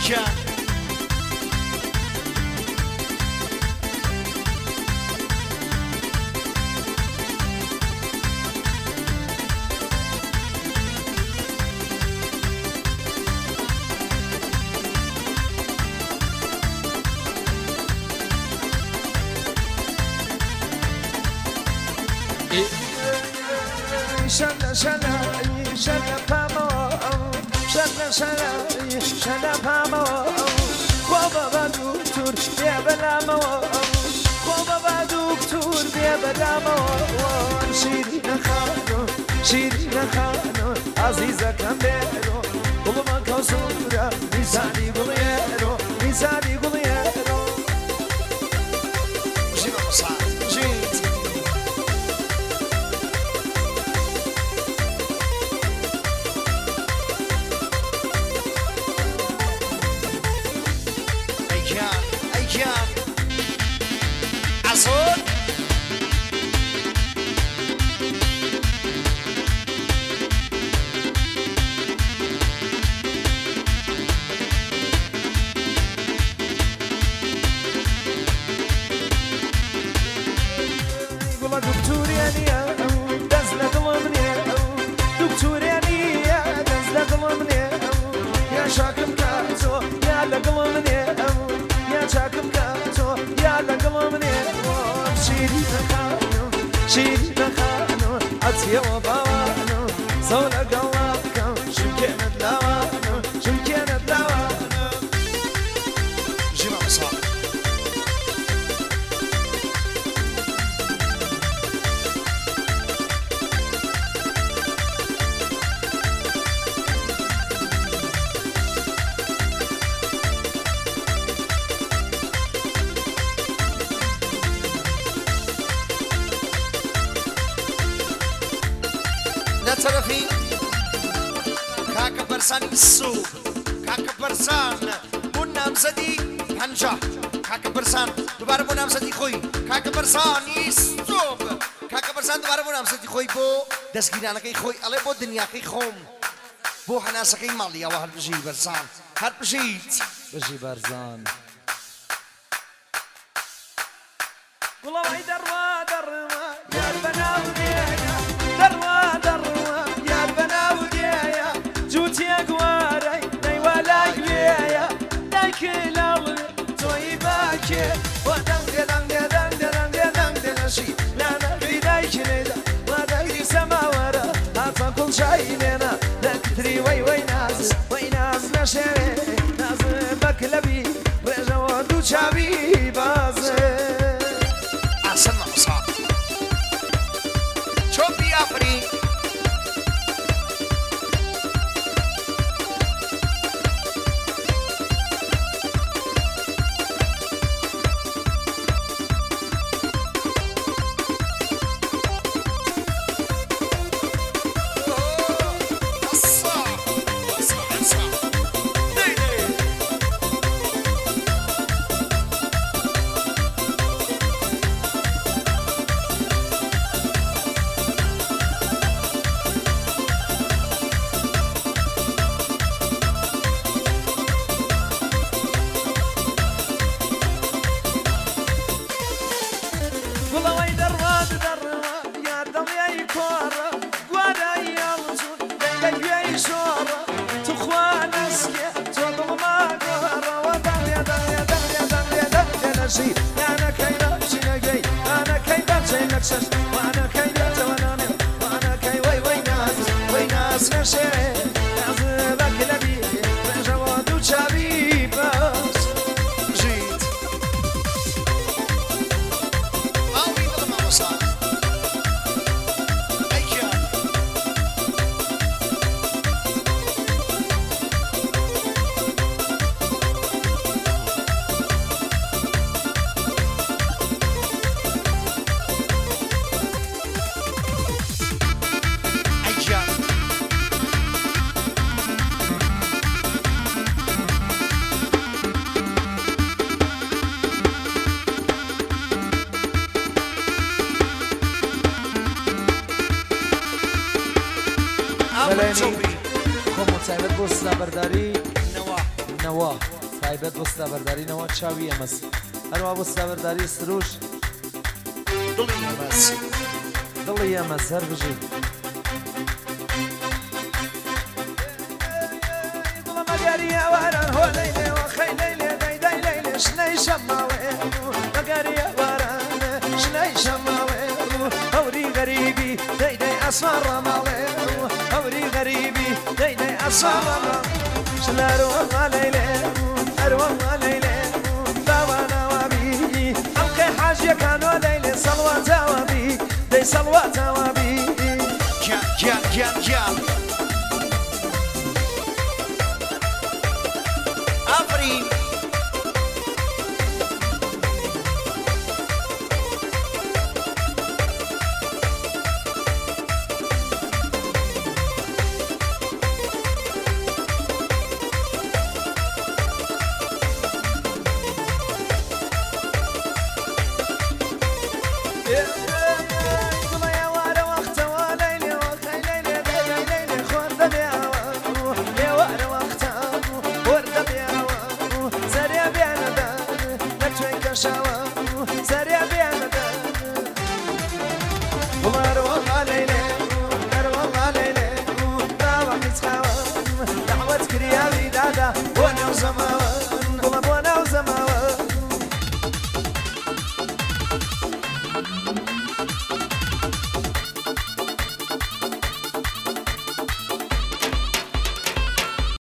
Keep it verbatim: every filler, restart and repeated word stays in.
جان شلا شلا شلا پامو شلا شلا شلا پامو خواب با دکتر بیا بلامو خواب با دکتر بیا بلامو شیرین خانم شیرین خانم عزیزکم برو قلبم کوسورا میزانی گلیرو میزانی گلیرو جيبها مصعد جيت عصود والله دكتور يعني دزلة ضمني دكتور يعني دزلة ضمني يا شاكم كاتو يا لقمني يا شاكم كاتو يا لقمني شيرين خانو شيرين خانو عطيه وبوانو زول قواكم شمكنت لوانو شمكنت لوانو جيبها مصعد طرفي كاكا برسان السوق كاكا برسان بنام زدي هنجح كاكا برسان دوباره بنام زدي خوي كاكا برسان السوق كاكا برسان دوباره بنام زدي خوي بو دسگیرانه کی خوي علي بو دنیا کی خوم بو حناسه کی ماليا وهل بجي برسان هر بجيت بجي برزان والله ما دروا دروا يا البناوي دروا دروا يا البناوي يا جوتي اقواري داي ولا يا دايك لو تويباك ودم دم دم دم دم دم شي لا انا في دايك ليدا ودايك سما ورا هاتفا كل شيء لنا دكتري وي وي ناس وي ناس نشري ناس بكلبي وجواد وشابي باز عسلنا مصعد شو بيافري أنا كي نجي أنا كي بتشي نكسش وأنا كي بتواناني وأنا كي وي وي ناس وي ناس نشري ناس بكلبي بجواد وشابي بس جيت أوي لما وصل أيام بلینی خب متعمد بوسنا برداری نواح سەبەردارینەوە تایبەت بۆ سەبەردارینەوە چاوی ئەمەس هەروە بۆ سەبەرداری سروش دڵی ئەمەس دڵی ئەمە سەر بژی مەگەریەواران هۆ لەیلێوە خەی لەیلێ دەیدەی لەیلێ شنەی شەماڵێ مەگەریەواران شنەی شەماڵێ هەوری غەریبی دەیدەی ئەسمان ڕەماڵێ هەوری غەریبی دەیدەی ئەسمان ڕەماڵێ شلەروەما لەیلێ ئەروەما لەیلێ داوانەوەبی ئەڵقەی حاجیەکانۆ لەیلێ سەڵواتەوەبی دەی سەڵواتەوەبی گیان گیان گیان گیان ئافرین Yeah.